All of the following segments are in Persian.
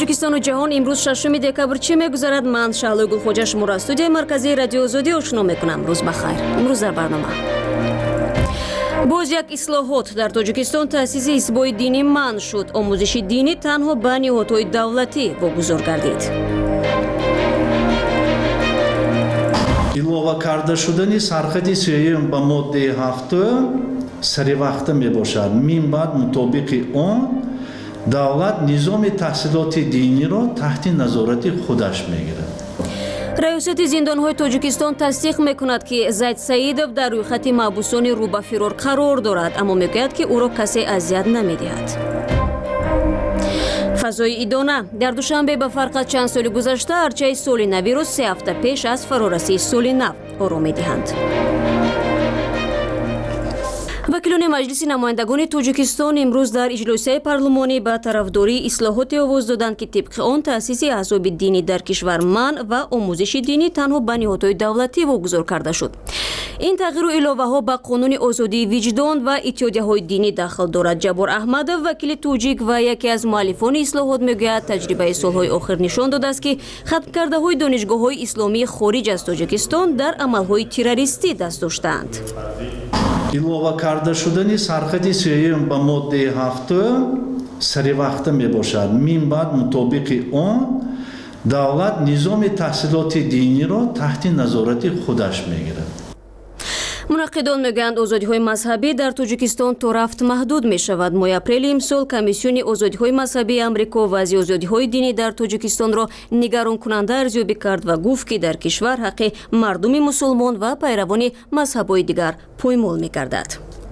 тоҷикистон ва ҷаҳон имрӯз 6 декабр чӣ мегузарад? ман Шаҳлои Гулхоҷа шуморо аз студияи марказии Радиои Озодӣ ошно мекунам. рӯз бахайр. имрӯз дар барнома боз як ислоҳот дар Тоҷикистон таъсиси ҳизбҳои динӣ манъ шуд. омӯзиши динӣ танҳо ба ниҳодҳои давлатӣ вогузор гардид. илова карда шудани сархати 3 ба моддаи 7 саривақта мебошад. мин баъд мутобиқи он давлат низоми таҳсилоти диниро таҳти назорати худаш мегирад. раёсати зиндонҳои Тоҷикистон тасдиқ мекунад, ки Зайд Саидов дар рӯйхати маҳбусони рӯ ба фирор қарор дорад, аммо мегӯяд, ки ӯро касе азият намедиҳад. фазои идона дар душанбе ба фарқ аз чанд соли гузашта арчаи соли навиро 3 ҳафта пеш аз фарорасии соли нав ором медиҳанд. вакилони маҷлиси намояндагони Тоҷикистон имрӯз дар иҷлосияи парлумонӣ ба тарафдории ислоҳоте овоз доданд, ки тибқи он таъсиси аҳзоби динӣ дар кишвар манъ ва омӯзиши динӣ танҳо ба ниҳодҳои давлатӣ вогузор карда шуд. ин тағйиру иловаҳо ба қонуни озодии виҷдон ва иттиҳодияҳои динӣ дахл дорад. ҷабор аҳмадов, вакили тоҷик ва яке аз муаллифони ислоҳот, мегӯяд, таҷрибаи солҳои охир нишон додааст, ки хатмкардаҳои донишгоҳҳои исломии хориҷ аз Тоҷикистон дар амалҳои террористӣ даст доштаанд. илова карда шудани сархати 3 ба моддаи 7 саривақта мебошад. мин баъд мутобиқи он давлат низоми таҳсилоти диниро таҳти назорати худаш мегирад. мунаққидон мегӯянд, озодиҳои мазҳабӣ дар Тоҷикистон то рафт маҳдуд мешавад. моҳи апрели имсол комиссиони озодиҳои мазҳабии Амрико вазъи озодиҳои динӣ дар Тоҷикистонро нигаронкунанда арзёбӣ кард ва гуфт, ки дар кишвар ҳаққи мардуми мусулмон ва пайравони мазҳабҳои дигар поймол мегардад.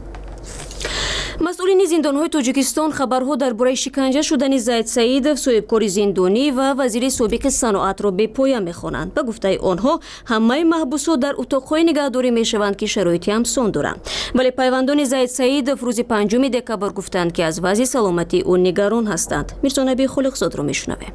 масъулини зиндонҳои Тоҷикистон хабарҳо дар бораи шиканҷа шудани Зайд Саидов, соҳибкори зиндонӣ ва вазири собиқи саноатро бепоя мехонанд. ба гуфтаи онҳо, ҳамаи маҳбусҳо дар утоқҳои нигаҳдорӣ мешаванд, ки шароити ҳамсон доранд. вале пайвандони Зайд Саидов рӯзи 5 декабр гуфтанд, ки аз вазъи саломатии ӯ нигарон ҳастанд. мирзонабии Холиқзодро мешунавем.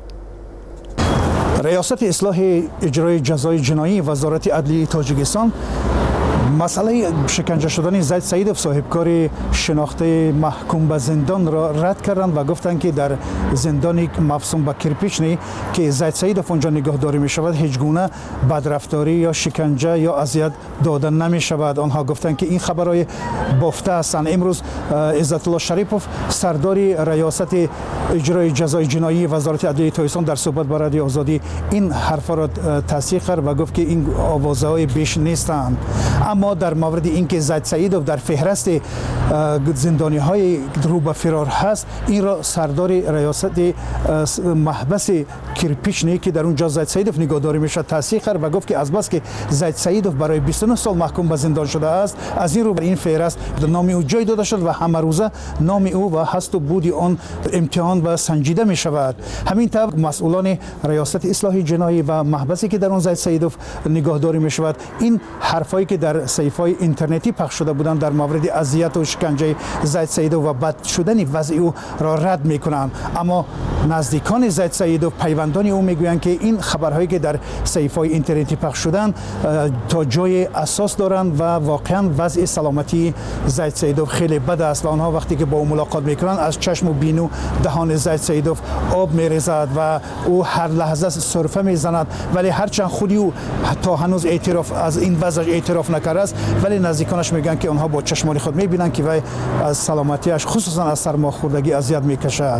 раёсати ислоҳи иҷрои ҷазои ҷиноӣ вазорати адлии Тоҷикистон масъалаи шиканҷа шудани Зайд Саидов, соҳибкори шинохтаи маҳкум ба зиндонро рад карданд ва гуфтанд, ки дар зиндони мафсум ба Кирпичный, ки Зайд Саидов онҷо нигоҳдорӣ мешавад, ҳеҷ гуна бадрафторӣ ё шиканҷа ё азият дода намешавад. онҳо гуфтанд, ки ин хабарҳои бофта ҳастанд. имрӯз Иззатулло Шарипов, сардори раёсати иҷрои ҷазои ҷиноӣ вазорати адлии Тоҷикистон, дар суҳбат ба Радиои Озодӣ ин ҳарфаро тасдиқ кард ва гуфт, ки ин овозаҳои беш нестанд. аммо дар мавриди ин ки Зайд Саидов дар феҳрасти зиндониҳои рӯ ба фирор ҳаст, инро сардори раёсати маҳбаси Кирпичный, ки дар унҷо Зайд Саидов нигоҳдорӣ мешавад, тасдиқ кард ва гуфт, ки азбас ки Зайд Саидов барои 29 сол маҳкум ба зиндон шудааст, аз ин рӯ бар ин феҳраст номи ӯ ҷой дода шуд ва ҳамарӯза номи ӯ ва ҳасту буди он имтиҳон ва санҷида мешавад. ҳамин тавр масъулони раёсати ислоҳи ҷиноӣ ва маҳбасе, ки дар он Зайд Саидов нигоҳдорӣ мешавад, ин ҳарфҳое, ки дар саҳифаҳои интернетӣ пахш шуда буданд дар мавриди азияту шиканҷаи Зайд Саидов ва бад шудани вазъи ӯро рад мекунанд. аммо наздикони Зайд Саидов, пайвандони ӯ мегӯянд, ки ин хабарҳое, ки дар саҳифаҳои интернетӣ пахш шуданд, то ҷои асос доранд ва воқеан вазъи саломатии Зайд Саидов хеле бад аст ва онҳо вақте ки бо ӯ мулоқот мекунанд, аз чашму бину даҳони Зайд Саидов об мерезад ва ӯ ҳар лаҳза сурфа мезанад. вале ҳарчанд худи ӯ то ҳанӯз эътироф аз ин вазъаш эътироф накардааст, вале наздиконаш мегӯянд, ки онҳо бо чашмони худ мебинанд, ки вай аз саломатиаш, хусусан аз сармохӯрдагӣ азият мекашад.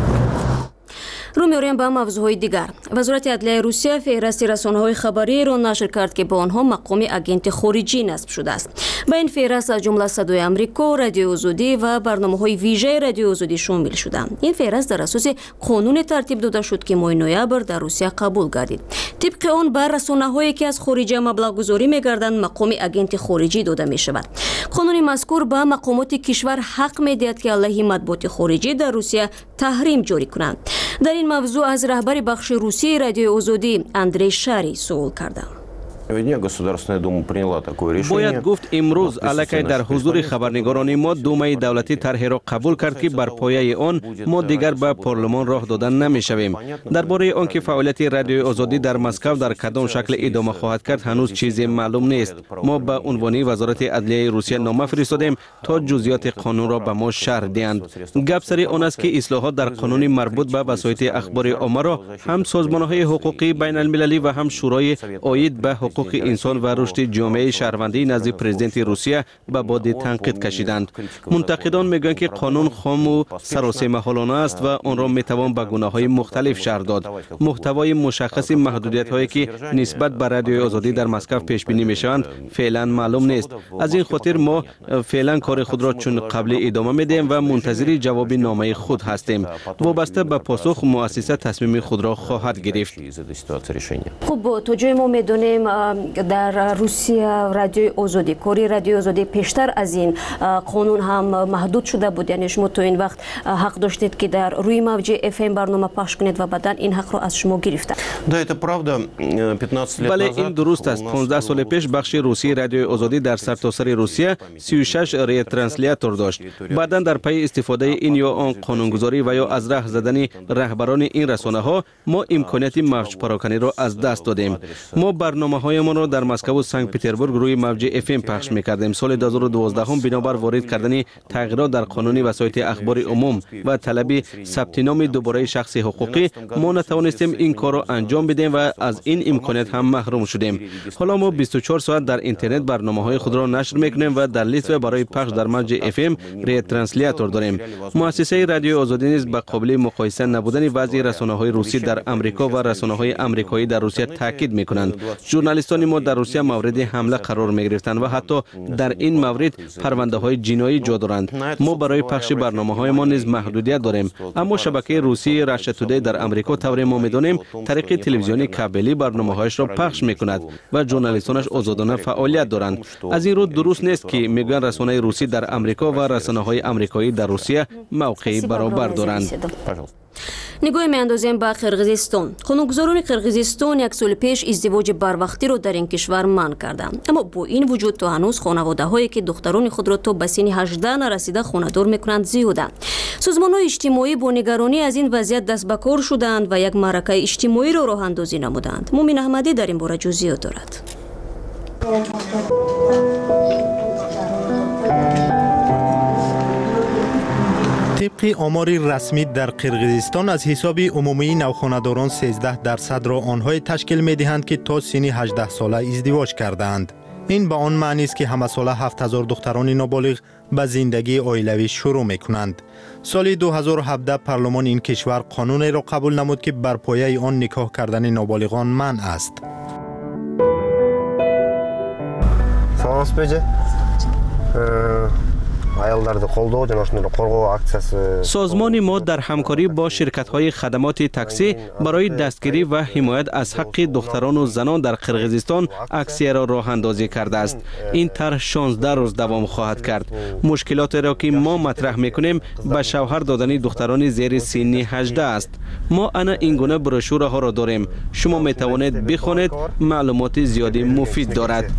рӯ меорем ба мавзӯъҳои дигар. вазорати адлияи Русия феҳрасти расонаҳои хабариеро нашр кард, ки бо онҳо мақоми агенти хориҷӣ насб шудааст. ба ин феҳраст аз ҷумла Садои Амрико, Радиои Озодӣ ва барномаҳои вижаи Радиои Озодӣ шомил шуданд. ин феҳраст дар асоси қонуне тартиб дода шуд, ки моҳи ноябр дар Русия қабул гардид. тибқи он ба расонаҳое, ки аз хориҷа маблағгузорӣ мегарданд, мақоми агенти хориҷӣ дода мешавад. қонуни мазкур ба мақомоти кишвар ҳақ медиҳад, ки алайҳи матбуоти хориҷӣ дар Русия таҳрим ҷорӣ кунанд. дар ин мавзӯъ аз раҳбари бахши русии Радиои Озодӣ Андрей Шарий суол кардам. باید گفت امروز الکی در حضور خبرنگاران ما دومای دولتی طرحی را قبول کرد که بر پایه آن ما دیگر به پارلمان راه دادن نمی‌شویم. درباره آنکه فعالیت رادیوی آزادی در مسکو در کدام شکل ادامه خواهد کرد هنوز چیزی معلوم نیست. ما به عنوان وزارت عدلیه روسیه نامه فرستادیم تا جزئیات قانون را به ما شرح دهند. گپ سر آن است که اصلاحات در قانون مربوط به وسایط اخبار عامه را هم سازمان‌های حقوقی بین المللی و هم شورای عاید به حقوق انسان و رشد جامعه شهروندی نزد پرزیدنت روسیه به باد تنقید کشیدند. منتقدان میگویند که قانون خام و سراسر محالانه است و آن را میتوان به گناه‌های مختلف شرح داد. محتوای مشخص محدودیت‌هایی که نسبت به رادیوی آزادی در مسکو پیش بینی میشوند فعلا معلوم نیست. از این خاطر ما فعلا کار خود را چون قبل ادامه میدیم و منتظر جواب نامه خود هستیم. وابسته به پاسخ مؤسسه تصمیم خود را خواهد گرفت. خب تو جای ما میدونیم در روسیه رادیوی آزادی کاری رادیوی آزادی پیشتر از این قانون هم محدود شده بود. یعنی شما تو این وقت حق داشتید که در روی موج FM برنامه پخش کنید و بعداً این حق را از شما گرفتند. بله این درست است. 15 سال پیش بخش روسی رادیوی آزادی در سرتاسر روسیه 36 ریترانسلیاتور داشت. بعداً در پی استفاده این یا آن قانونگذاری و یا از راه زدن رهبران این رسانه ها ما امکانیت موج پراکنی را از دست دادیم. ما برنامه‌های ما را در مسکو و سنت پترزبورگ روی موج FM پخش می‌کردیم. سال 2012 بنابر وارد کردن تغییرات در قانون وسایط اخبار عموم و طلب ثبت نام دوباره شخص حقوقی ما نتوانستیم این کار را انجام بدیم و از این امکانیت هم محروم شدیم. حالا ما 24 ساعت در اینترنت برنامه‌های خود را نشر می‌کنیم و در لیست برای پخش در موج FM ریترانسلیاتور داریم. مؤسسه رادیوی آزادی نیز به قابل مقایسه نبودن وضع رسانه‌های روسی در آمریکا و رسانه‌های آمریکایی در روسیه تاکید می‌کنند. ژورنالیستان ما در روسیه مورد حمله قرار می‌گرفتند و حتی در این مورد پرونده‌های جنایی جا دارند. ما برای پخش برنامه‌های ما نیز محدودیت داریم، اما شبکه روسی رشا تودی در آمریکا طور ما می‌دانیم طریق تلویزیونی کابلی برنامه‌هایش را پخش می‌کند و ژورنالیستانش آزادانه فعالیت دارند. از این رو درست نیست که میگن رسانه‌های روسی در آمریکا و رسانه‌های آمریکایی در روسیه موقعی برابر دارند. نگاه میاندازیم به قرقیزستان. قانونگذاران قرقیزستان یک سال پیش ازدواج بروقتی را در این کشور منع کردند، اما با این وجود تا هنوز خانواده‌هایی که دختران خود را تا به سن 18 نرسیده خانه‌دار می‌کنند زیادند. سازمان‌های اجتماعی با نگرانی از این وضعیت دست به کار شدند و یک معرکه اجتماعی را راه اندازی نمودند. مومن احمدی در این باره جزئیات دارد. طبق آمار رسمی در قرقیزستان از حساب عمومی نوخانه‌داران 13% را آنهای تشکیل می‌دهند که تا سن 18 ساله ازدواج کردند. این به آن معنی است که همه ساله 7000 دختران نابالغ به زندگی عائلوی شروع می‌کنند. سال 2017 پارلمان این کشور قانونی را قبول نمود که بر پایه آن نکاح کردن نابالغان منع است. سازمان ما در همکاری با شرکت‌های خدمات تاکسی برای دستگیری و حمایت از حق دختران و زنان در قرقیزستان اکسیه را راه اندازی کرده است. این طرح 16 روز دوام خواهد کرد. مشکلات را که ما مطرح می‌کنیم به شوهر دادن دختران زیر سن 18 است. ما انا این گونه بروشورها را داریم. شما می‌توانید بخوانید، معلومات زیادی مفید دارد.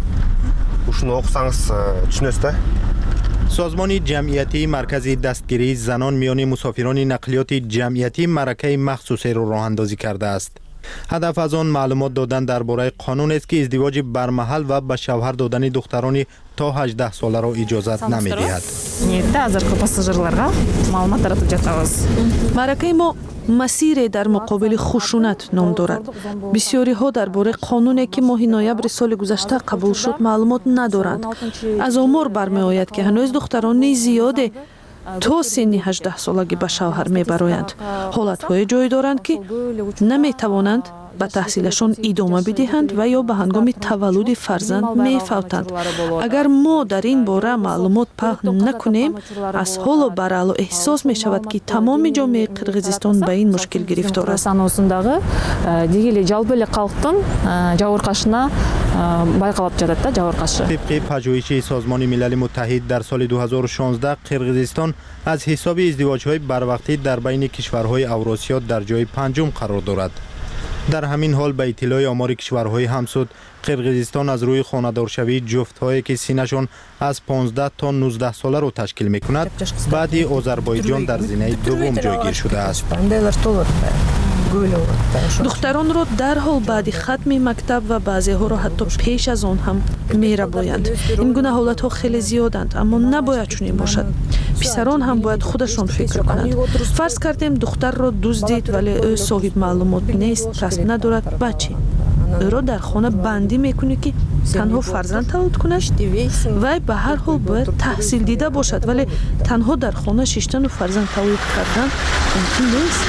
سازمان جمعیتی مرکزی دستگیری زنان میان مسافران نقلیات جمعیتی معرکه مخصوصی را راه اندازی کرده است. هدف از آن معلومات دادن درباره قانون است که ازدواج برمحل و به شوهر دادن دخترانی تا 18 ساله را اجازت نمی‌دهد. معرکه ما مسیر در مقابل خشونت نام دارد. بسیاری ها درباره قانونی که ماه نوامبر سال گذشته قبول شد معلومات ندارند. از آمار برمی آید که هنوز دختران زیاده تا سن 18 سالگی به شوهر میبرایند. حالت‌های جای دارند که نمیتوانند به تحصیلشان ادامه بدهند و یا به هنگام تولد فرزند میفوتند. اگر ما در این باره معلومات پخش نکنیم، از حال و برالو احساس می شود که تمام جامعه قرقیزستان به این مشکل گرفتار است. طبق پژوهش سازمان ملل متحد در سال 2016 قرقیزستان از حساب ازدواج‌های بروقتی در بین کشورهای اوراسیا در جای پنجم قرار دارد. در همین حال به اطلاع آمار کشورهای همسود قرقیزستان از روی خانه‌دارشوی جفت‌هایی که سینشان از 15 تا 19 ساله را تشکیل می‌کند بعدی آذربایجان در زینه دوم جایگیر شده است. دختران را در حال بعد ختم مکتب و بعضی ها را حتی پیش از آن هم می‌ربایند. این گونه حالت ها خیلی زیادند، اما نباید چنین باشد. پسران هم باید خودشان فکر کنند. فرض کردیم دختر را دزدید ولی او صاحب معلومات نیست، قصد ندارد بچه. او را در خانه بندی میکنه که تنها فرزند تولد کند. وی به هر حال باید تحصیل دیده باشد، ولی تنها در خانه ششتن و فرزند تولد کردن ممکن نیست.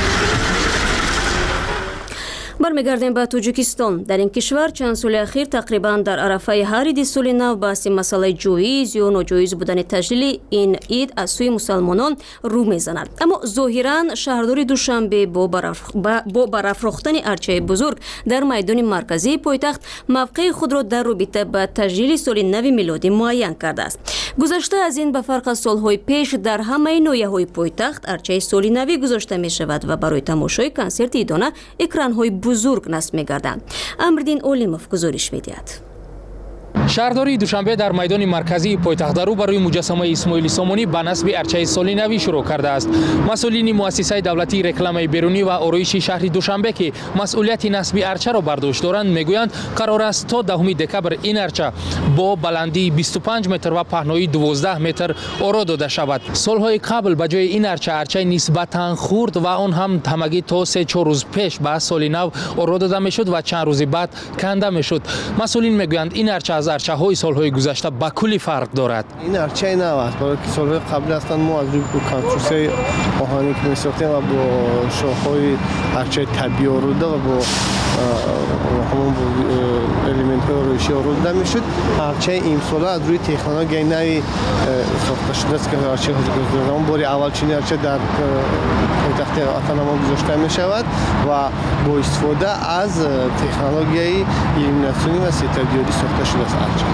برمیگردیم به تاجیکستان. در این کشور چند سال اخیر تقریبا در عرفه هر عید سال نو بحث مسئله جایز یا ناجایز بودن تجلیل این عید از سوی مسلمانان رو میزند. اما ظاهرا شهردار دوشنبه با برافروختن ارچه بزرگ در میدان مرکزی پایتخت موقع خود را در رابطه با تجلیل سال نو میلادی معین کرده است. گذشته از این به فرق از سالهای پیش در همه ناحیه‌های پایتخت ارچه سال نو گذاشته می شود و برای تماشای کنسرت عیدانه اکران‌های بزرگ نصب می‌گردند. امردین اولیموف گزارش می‌دهد. شهرداری دوشنبه در میدان مرکزی پایتخت رو برای مجسمه اسماعیل سامانی به نصب ارچه سال نو شروع کرده است. مسئولین مؤسسه دولتی رکلام بیرونی و آرایش شهر دوشنبه که مسئولیت نصب ارچه را بر دوش دارند میگویند قرار است تا 10 دکبر این ارچه با بلندی 25 متر و پهنایی 12 متر آرا داده شود. سالهای قبل به جای این ارچه نسبتاً خرد و آن هم همگی تا 3-4 روز پیش به سال نو آرا داده میشد و چند روز بعد کنده میشد. مسئولین میگویند این ارچه از ارچه های سالهای گذشته با کلی فرق دارد. این ارچه نو است، برای که سالهای قبل هستند ما از روی کانستروکسیون آهنی که می‌ساختیم و با شاخه‌های ارچه طبیعی آورده و با همون الیمنت‌های آرایشی آورده میشد. ارچه این سال از روی تکنولوژی نوی ساخته شده است که ارچه گذران باری اول چنین ارچه در پایتخت اتنما گذاشته می شود و با استفاده از تکنولوژی ایلومیناسیونی و ستادیودی ساخته شده است ارچه.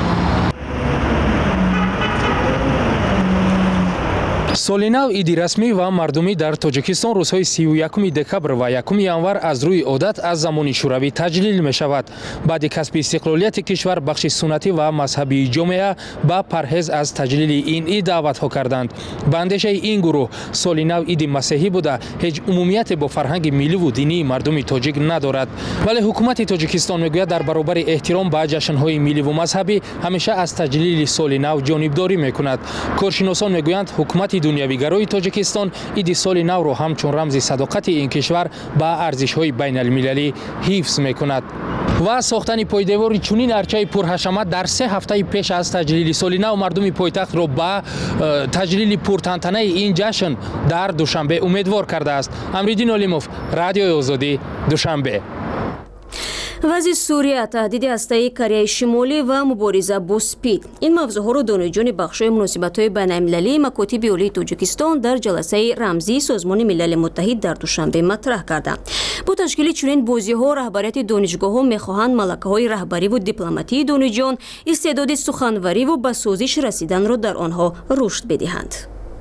سال نو عید رسمی و مردمی در تاجیکستان روزهای 31 دکبر و 1 ینور از روی عادت از زمان شوروی تجلیل می شود. بعد کسب استقلالیت کشور بخش سنتی و مذهبی جامعه با پرهیز از تجلیل این عید دعوت ها کردند. به اندیشه این گروه سال نو عید مسیحی بوده هیچ عمومیت با فرهنگ ملی و دینی مردم تاجیک ندارد، ولی حکومت تاجیکستان میگوید در برابر احترام به جشن‌های ملی و مذهبی همیشه از تجلیل سال نو جانبداری میکند. کارشناسان میگویند حکومت دنیویگرای تاجیکستان عید سال نو را همچون رمز صداقت این کشور به ارزش‌های بین المللی حفظ میکند. و ساختن پایدیوار چنین ارچه پرحشمت در 3 هفته پیش از تجلیل سال نو مردم پایتخت را به تجلیل پرتنطنه این جشن در دوشنبه امیدوار کرده است. امردین اولیموف، رادیوی آزادی، دوشنبه. وضع سوریه، تهدید هسته‌ای کره شمالی و مبارزه با سپید. این موضوعها را دانشجویان بخش‌های مناسبت‌های بین‌المللی مکاتب عالی تاجیکستان در جلسه رمزی سازمان ملل متحد در دوشنبه مطرح کردند. با تشکیل چنین بازی‌ها رهبریت دانشگاه‌ها می‌خواهند ملکه‌های رهبری و دیپلماتی دانشجویان استعداد سخنوری و به سازش رسیدن را در آنها رشد بدهند.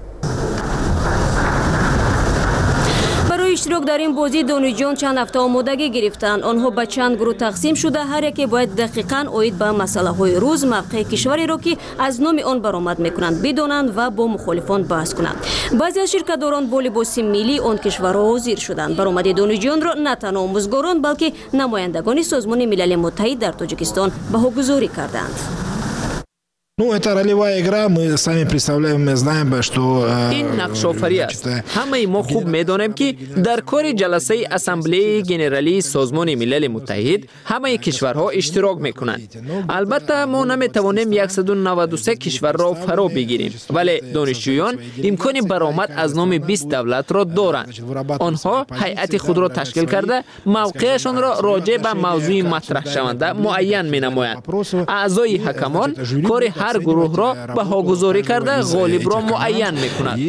اشتراک در این بازی دانشجویان چند هفته آمادگی گرفتند. آنها به چند گروه تقسیم شده هر یکی باید دقیقاً اوید به مسئله های روز موقع کشوری را که از نام آن برآمد میکنند بدانند و با مخالفان بحث کنند. بعضی از شرکتداران با لباس ملی آن کشورها حاضر شدند. برآمد دانشجویان را نه تنها آموزگاران بلکه نمایندگان سازمان ملل متحد در تاجیکستان بهاگذاری کردند. Это ролевая игра, мы сами представляем, мы знаем, что این نقش آفری است. همه ما خوب می‌دانیم که در کار جلسه اسامبله ژنرالی سازمان ملل متحد همه کشورها اشتراک می‌کنند. البته ما نمی‌توانیم 193 کشور را فرا بگیریم، ولی دانشجویان امکان برآمد از نام 20 دولت را دارند. آنها هیئت خود را تشکیل کرده موقعشان را راجع به موضوع مطرح شونده معین می‌نمایند. اعضای حکمان کار هر گروه را بهاگذاری کرده غالب را معین می‌کند.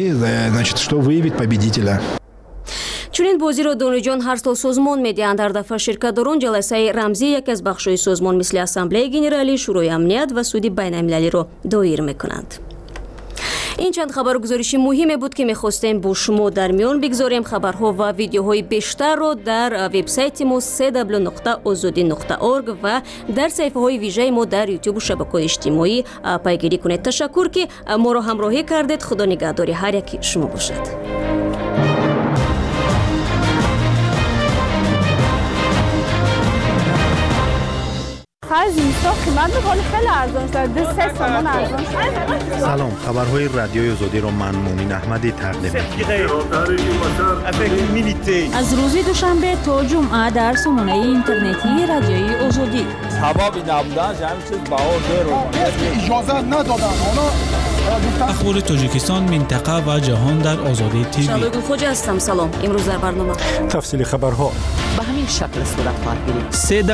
چنین بازی را دانشجویان هر سال سازمان می‌دهند. در دفعه شرکتداران جلسه رمزی یک از بخش‌های سازمان مثل اسامبله ژنرالی، شورای امنیت و سود بین‌المللی را دایر می‌کنند. این چند خبرگزارشی مهم بود که می‌خواستیم با شما در میان بگذاریم. خبرها و ویدیوهای بیشتر رو در وبسایت ما www.azadi.org و در صفحه‌های ویژه ما در یوتیوب و شبکه‌های اجتماعی پیگیری کنید. تشکر که ما را همراهی کردید. خدا نگهدار هر یکی شما باشد. سلام، خبرهای رادیوی آزادی را من مومن احمدی تقدیم می‌کنم. از روز دوشنبه تا جمعه در سامانه اینترنتی رادیوی آزادی. اجازه ندادن اخبار تاجیکستان، منطقه و جهان در آزادی تیوی. شبگون خوش هستم. سلام. امروز در برنامه تفصیل خبرها به همین شکل صورت خواهد گرفت.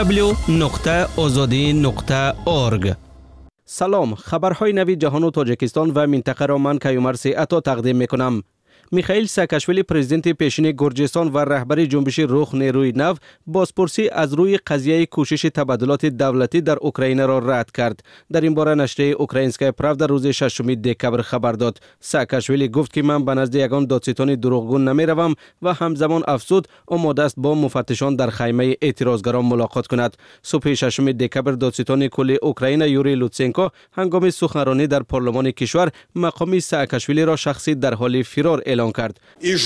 www.azadi.org. سلام، خبرهای نوی جهان و تاجیکستان و منطقه را من کیومر سیعتا تقدیم میکنم. میخائیل ساکاشویلی پرزیدنت پیشین گرجستان و رهبر جنبش رخ نیروی نو بازپرسی از روی قضیه کوشش تبادلات دولتی در اوکراین را رد کرد. در این باره نشریه اوکراینسکای پراودا روز 6 دکبر خبر داد. ساکاشویلی گفت که من به نزد یگان دادستان دروغگو نمیروم و همزمان افزود آماده است با مفتشان در خیمه اعتراضگران ملاقات کند. صبح 6 دکبر دادستان کل اوکراین یوری لوتسنکو هنگام سخنرانی در پارلمان کشور مقام ساکاشویلی را شخصی در حال فرار اعلان کرد.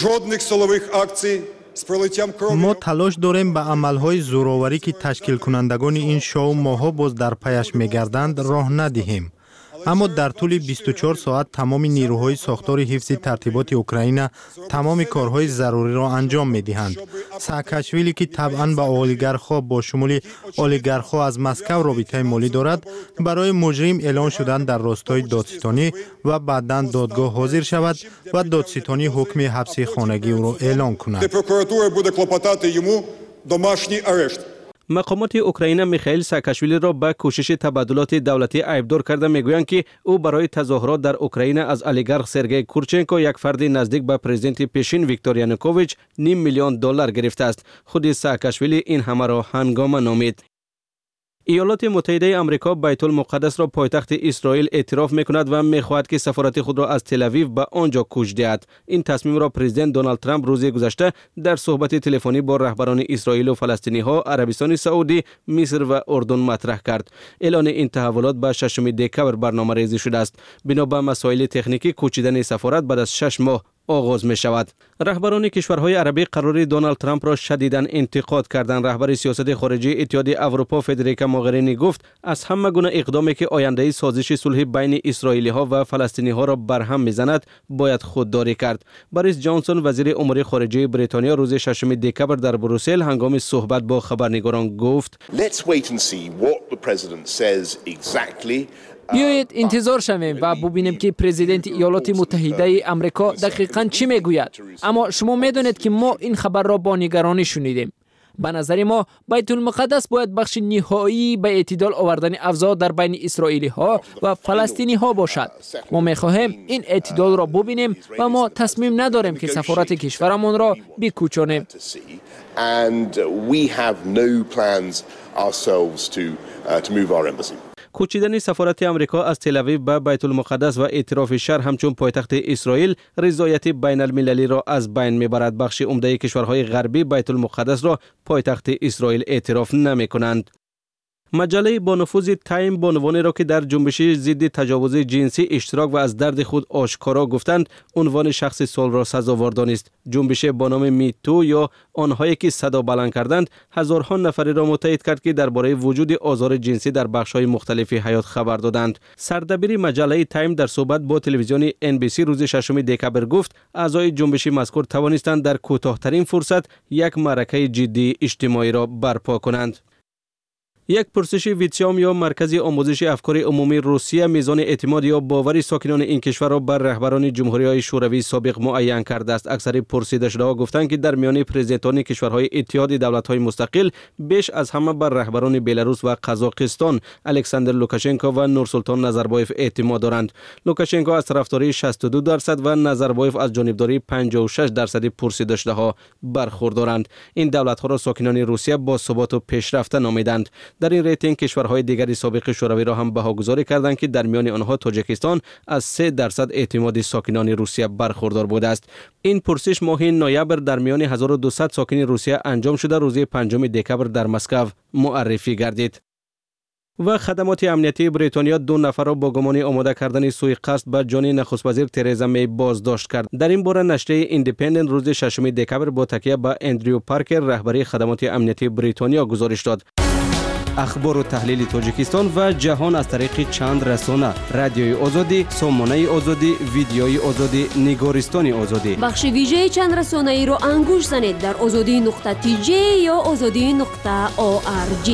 ما تلاش داریم به عملهای زورآوری که تشکیل کنندگان این شو ماها باز در پیش میگردند راه ندهیم. اما در طول 24 ساعت تمام نیروهای ساختار حفظ ترتیبات اوکراین تمام کارهای ضروری را انجام می‌دهند. ساکاشویلی که طبعاً با اولیگارخ‌ها با شمول اولیگارخ‌ها از مسکو رابطه مالی دارد، برای مجرم اعلان شدن در راستای دادستانی و بعداً دادگاه حاضر شود و دادستانی حکم حبس خانگی او را اعلان کند. مقامات اوکراین میخائیل ساکاشویلی را به کوشش تبادلات دولتی عیبدار کرده میگویند که او برای تظاهرات در اوکراین از اولیگارخ سرگئی کورچنکو یک فرد نزدیک به پرزیدنت پیشین ویکتور یانوکوویچ $500,000 گرفته است. خود ساکاشویلی این همه را هنگامه نامید. ایالات متحده آمریکا بیت المقدس را پایتخت اسرائیل اعتراف میکند و میخواهد که سفارت خود را از تل آویو به آنجا کوچ دهد. این تصمیم را پرزیدنت دونالد ترامپ روز گذشته در صحبت تلفنی با رهبران اسرائیل و فلسطینی ها، عربستان سعودی، مصر و اردن مطرح کرد. اعلان این تحولات به 6 دکبر برنامه‌ریزی شده است. بنا به مسائل تکنیکی کوچیدن سفارت بعد از 6 ماه آغاز می شود. رهبران کشورهای عربی قرار دونالد ترامپ را شدیداً انتقاد کردند. رهبر سیاست خارجی اتحادیه اروپا فدریکا موغرینی گفت از همه گونه اقدامی که آینده سازش صلح بین اسرائیلی ها و فلسطینی ها را برهم میزند باید خودداری کرد. بوریس جانسون وزیر امور خارجه بریتانیا روز 6 دکبر در بروسل هنگام صحبت با خبرنگاران گفت بیایید انتظار شویم و ببینیم که پرزیدنت ایالات متحده آمریکا دقیقاً چی میگوید. اما شما میدونید که ما این خبر را با نگرانی شنیدیم. به نظر ما بیت المقدس باید بخش نهایی به اعتدال آوردن اوضاع در بین اسرائیلی ها و فلسطینی ها باشد. ما میخواهیم این اعتدال را ببینیم و ما تصمیم نداریم که سفارت کشورمان را بکوچانیم. کوچیدن سفارت آمریکا از تل آویو به بیت المقدس و اعتراف شهر همچون پایتخت اسرائیل رضایت بین المللی را از بین میبرد. بخش عمده کشورهای غربی بیت المقدس را پایتخت اسرائیل اعتراف نمی کنند. مجله با نفوذ تایم بانوانی را که در جنبش ضد تجاوز جنسی اشتراک و از درد خود آشکارا گفتند عنوان شخص سال را سزاوار دانست. جنبش با نام میتو یا آنهایی که صدا بلند کردند هزارها نفری را متحد کرد که درباره وجود آزار جنسی در بخش‌های مختلف حیات خبر دادند. سردبیر مجله تایم در صحبت با تلویزیون NBC روز 6 دکبر گفت اعضای جنبش مذکور توانستند در کوتاه‌ترین فرصت یک معرکه جدی اجتماعی را برپا کنند. یک پرسش ویتسیام یا مرکز آموزش افکار عمومی روسیه میزان اعتماد یا باور ساکنان این کشور را بر رهبران جمهوری‌های شوروی سابق معین کرده است. اکثر پرسیده شده‌ها گفتند که در میان پرزیدنتان کشورهای اتحاد دولت‌های مستقل بیش از همه بر رهبران بلاروس و قزاقستان الکساندر لوکاشنکو و نورسولتان نظربایف اعتماد دارند. لوکاشنکو از طرفداری 62% و نظربایف از جانبداری 56% پرسیده شده‌ها برخوردارند. این دولت‌ها را ساکنان روسیه با ثبات و پیشرفته نامیدند. در این ریتینگ کشورهای دیگر سابق شوروی را هم بهاگذاری کردند که در میان آنها تاجیکستان از 3% اعتماد ساکنان روسیه برخوردار بوده است. این پرسش ماه نوامبر در میان 1200 ساکن روسیه انجام شده روز 5 دکبر در مسکو معرفی گردید. و خدمات امنیتی بریتانیا 2 نفر را با گمان آماده کردن سوءقصد به جان نخست وزیر ترزا می بازداشت کرد. در این باره نشریه ایندیپندنت روز 6 دکبر با تکیه به اندریو پارکر رهبری خدمات امنیتی بریتانیا گزارش داد. اخبار و تحلیل تاجیکستان و جهان از طریق چند رسانه: رادیوی آزادی، سامانه آزادی، ویدیوی آزادی، نگارستان آزادی. بخش ویژه چند رسانه ای را انگوش زنید در azadi.tj یا azadi.org.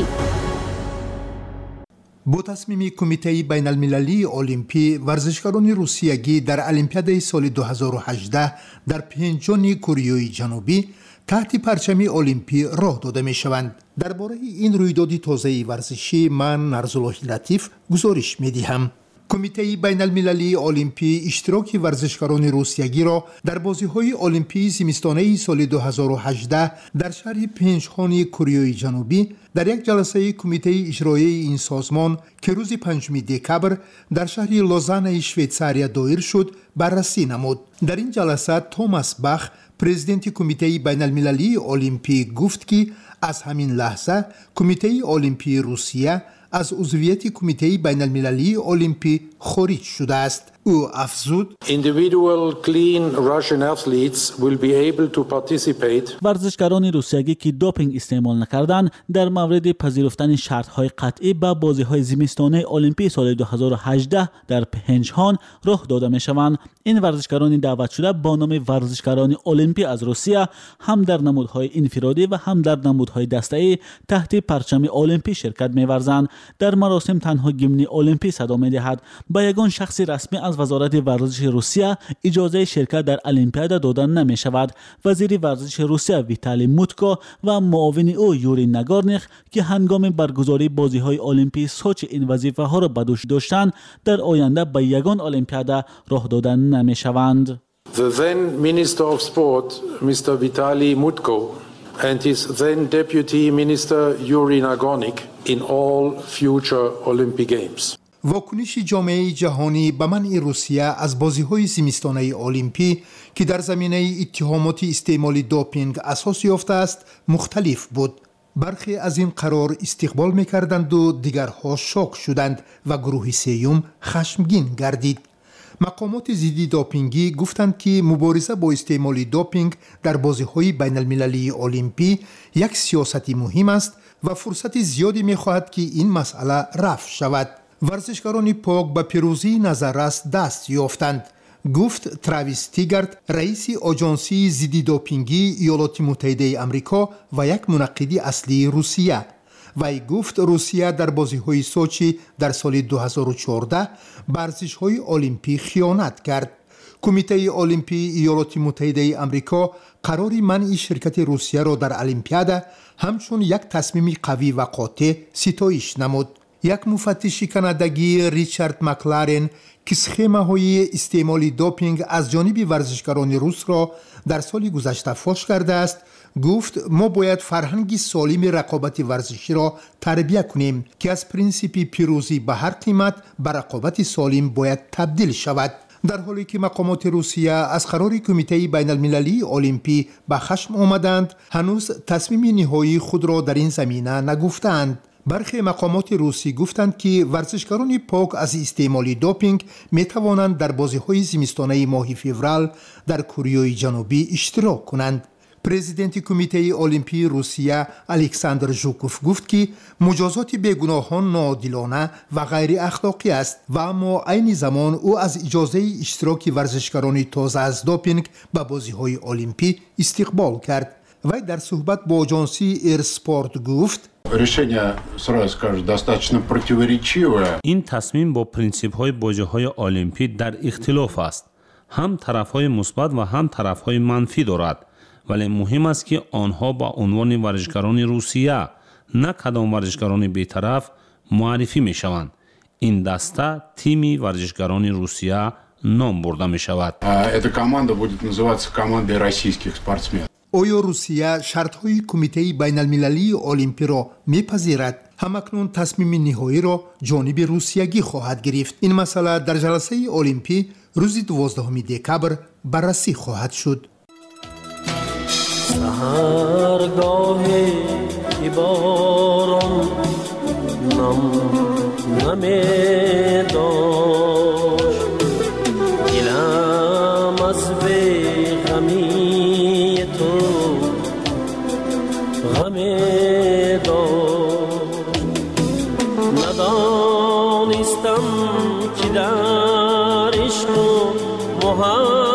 با تصمیم کمیته بین المللی المپی، ورزشکاران روسیگی در المپیاد سال 2018 در پهنچان کره جنوبی تحت پرچم المپی راه داده می شوند. درباره این رویداد تازه ورزشی من نرزالله لطیف گزارش می دهم. کمیته بین المللی المپی اشتراک ورزشکاران روسیگی را در بازی‌های المپی زمستانه سال 2018 در شهر پنجخان کره جنوبی در یک جلسه کمیته اجرایی این سازمان که روز 5 دکبر در شهر لوزان شویتزاریا دایر شد بررسی نمود. در این جلسه توماس باخ پرزیدنت کمیته بین المللی المپی گفت که از همین لحظه کمیته المپی روسیه از عضویت کمیته بین المللی المپی خارج شده است. او افزود: ورزشکاران روسیگی که دوپینگ استعمال نکردند در مورد پذیرفتن شرط‌های قطعی به بازی‌های زمستانه المپی سال 2018 در پهنچهان راه داده می‌شوند. این ورزشکاران دعوت شده با نام ورزشکاران المپی از روسیه هم در نمودهای انفرادی و هم در نمودهای دسته‌ای تحت پرچم المپی شرکت می‌ورزند. در مراسم تنها گیمن المپی صدا می‌دهد. با یگان شخص رسمی از وزارت ورزش روسیه اجازه شرکت در المپیاد داده نمی شود. وزیر ورزش روسیه ویتالی موتکو و معاون او یوری نگارنیخ که هنگام برگزاری بازی‌های المپی سوچی این وظیفه ها را به دوش داشتند در آینده به یگان المپیاد راه داده نمی شوند. The then Minister of Sport, Mr. Vitaly Mutko, and his then Deputy Minister Yuri Nagornik in all future Olympic Games. واکنش جامعه جهانی به منع روسیه از بازی‌های زمستانه المپی که در زمینه اتهامات استعمال دوپینگ اساس یافته است مختلف بود. برخی از این قرار استقبال می‌کردند و دیگرها شوک شدند و گروه سوم خشمگین گردید. مقامات ضد دوپینگی گفتند که مبارزه با استعمال دوپینگ در بازی‌های بین المللی المپی یک سیاست مهم است و فرصت زیادی می‌خواهد که این مسئله رفع شود. ورزشکاران پاک به پیروزی نظررس دست یافتند، گفت تراویس تیگارت رئیس آژانسی ضد دوپینگی ایالات متحده آمریکا و یک منقد اصلی روسیه. وی گفت روسیه در بازی‌های سوچی در سال 2014 ورزش‌های المپی خیانت کرد. کمیته المپی ایالات متحده آمریکا قرار منع شرکت روسیه را در المپیاد همچون یک تصمیم قوی و قاطع ستایش نمود. یک مفتش کانادایی ریچارد مکلارن که سخمه‌های استعمال دوپینگ از جانب ورزشکاران روس را در سال گذشته فاش کرده است، گفت ما باید فرهنگ سالم رقابت ورزشی را تربیت کنیم که از پرینسیپ پیروزی به هر قیمت به رقابت سالم باید تبدیل شود. در حالی که مقامات روسیه از قرار کمیته بین المللی المپی به خشم آمدند، هنوز تصمیم نهایی خود را در این زمینه نگفتند. برخی مقامات روسی گفتند که ورزشکاران پاک از استعمال دوپینگ می توانند در بازی‌های زمستانه ماه فوریه در کره جنوبی اشتراک کنند. پرزیدنت کمیته المپی روسیه الکساندر ژوکوف گفت که مجازات بیگناهان ناعادلانه و غیر اخلاقی است و اما عین زمان او از اجازه اشتراک ورزشکاران تازه از دوپینگ به بازی‌های المپی استقبال کرد. وی در صحبت با آژانسی ایر سپورت گفت: این تصمیم با پرینسیپ‌های بازی‌های المپی در اختلاف است. هم طرف‌های مثبت و هم طرف‌های منفی دارد، ولی مهم است که آنها با عنوان ورزشکاران روسیه نه کدام ورزشکاران بی‌طرف معرفی می‌شوند. این دسته تیم ورزشکاران روسیه نام برده می‌شود. آیا روسیه شرط‌های کمیته بین المللی المپی را می‌پذیرد؟ همکنون تصمیم نهایی را جانب روسیگی خواهد گرفت. این مسئله در جلسه المپی روز 12 دکبر بررسی خواهد شد. سحرگاه باران نمیداشت دلم از غمی تو غمی داشت ندانستم که در عشق و محبت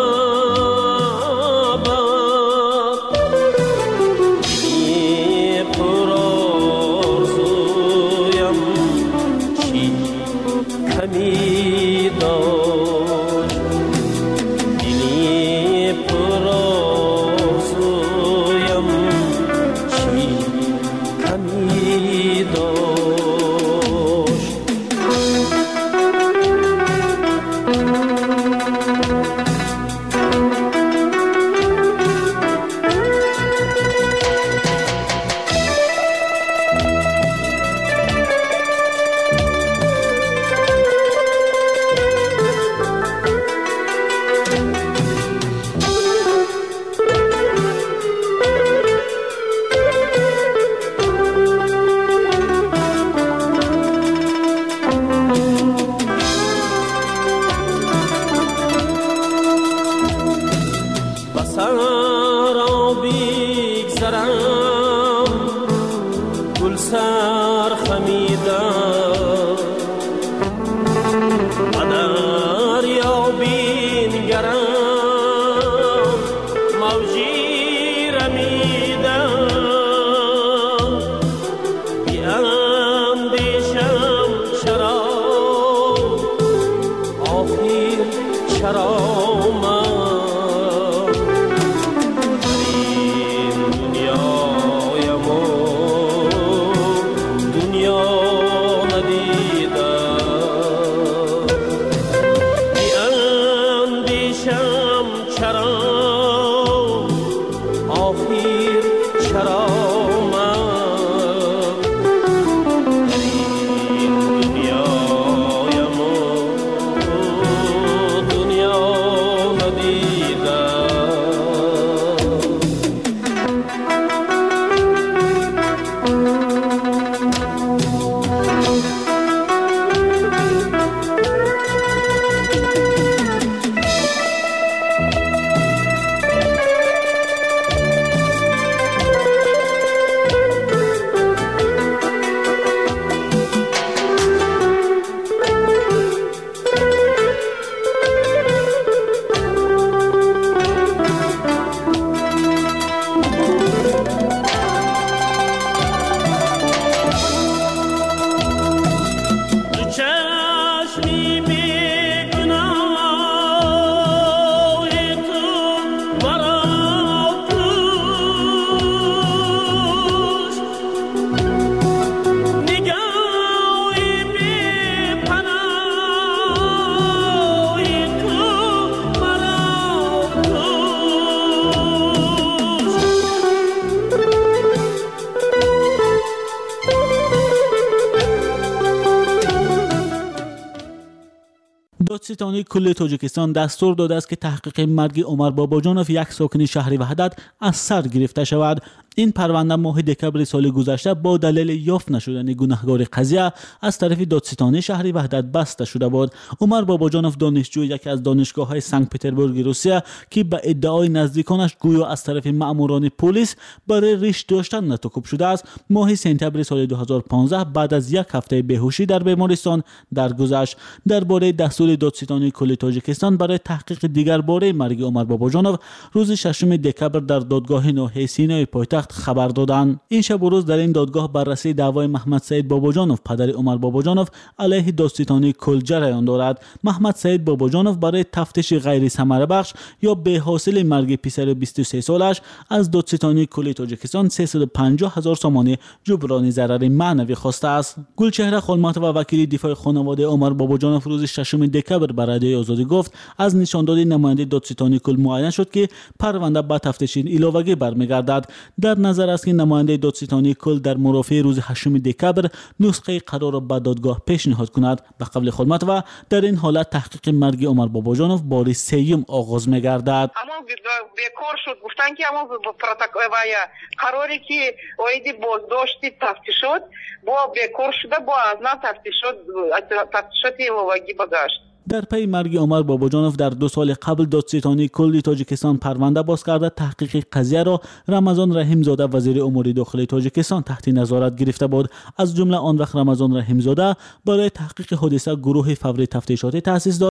دادستانی کل تاجیکستان دستور داده است که تحقیق مرگ عمر باباجانوف، یک ساکن شهر وحدت، از سر گرفته شود. این پرونده ماه دکبر سال گذشته با دلیل یافت نشدن گناهکار قضیه از طرف دادستانی شهر وحدت بسته شده بود. عمر باباجانوف دانشجوی یکی از دانشگاه‌های سنت پترزبورگ روسیه که به ادعای نزدیکانش گویا از طرف مأموران پلیس برای ریش داشتن ناتوب شده است، ماه سپتامبر سال 2015 بعد از یک هفته بیهوشی در بیمارستان درگذشت. درباره دستور دادستانی کل تاجیکستان برای تحقیق دیگر باره مرگ عمر باباجانوف روز 6 دکبر در دادگاه ناحیه سینای پایتخت خبر دادند. این شب و روز در این دادگاه بررسی دعوای محمد سعید باباجانوف پدر عمر باباجانوف علیه دادستانی کل جریان دارد. محمد سعید باباجانوف برای تفتیش غیر ثمره بخش یا به حاصل مرگ پسر 23 سالش از دادستانی کل تاجیکستان 350,000 سومانی جبران ضرر معنوی خواسته است. گلچهره خانمات و وکیل دفاع خانواده عمر باباجانوف روز 6 دکبر بر رادیوی آزادی گفت از نشانداد نماینده دادستانی کل معاین شد که پرونده به تفتیش ایلاوگی برمیگردد. در در نظر است که نماینده دادستانی کل در مرافعه روز 8 دکبر نسخه قرار را به دادگاه پیشنهاد کند به قبل خدمت و در این حالت تحقیق مرگ عمر باباجانوف بار سوم آغاز می‌گردد. اما بیکار شد گفتن که اما پروتکل و قراری که اویدی بازداشت تفتیشات با بیکار شده با از نه تفتیشات واگی بگشت. در پی مرگ عمر باباجانوف در 2 سال قبل دادستانی کل تاجیکستان پرونده باز کرده تحقیق قضیه را رمضان رحیمزاده وزیر امور داخلی تاجیکستان تحت نظارت گرفته بود. از جمله آن وقت رمضان رحیمزاده برای تحقیق حادثه گروه فوری تفتیشاتی تأسیس داد